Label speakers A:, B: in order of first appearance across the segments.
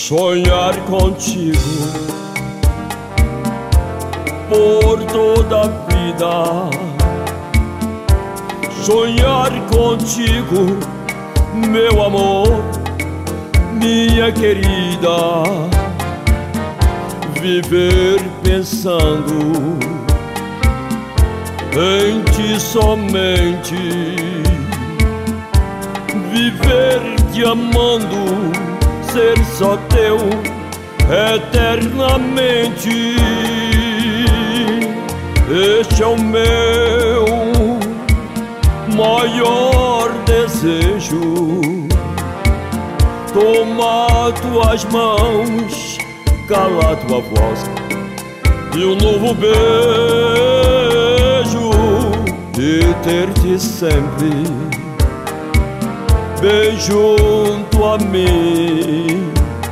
A: sonhar contigo por toda a vida, sonhar contigo, meu amor, minha querida, viver pensando em ti somente, viver te amando, ser só teu eternamente. Este é o meu maior desejo. Toma tuas mãos, cala tua voz e um novo beijo, e ter-te sempre bem junto a mim,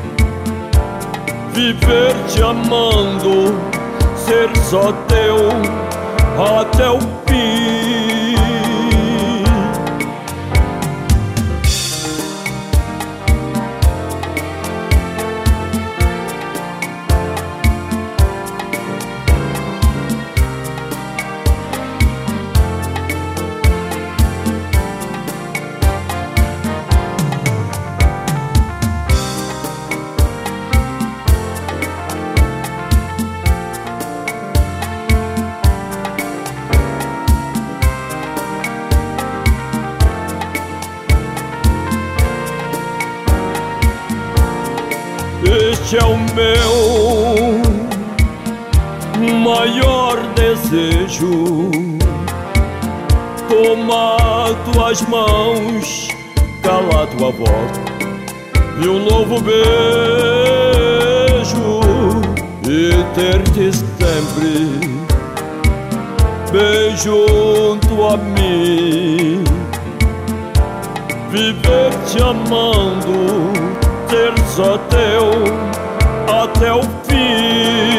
A: viver te amando, ser só teu até o fim. Este é o meu maior desejo. Toma tuas mãos, cala tua voz e um novo beijo, e ter-te sempre bem junto a mim, viver te amando, ser só teu até o fim.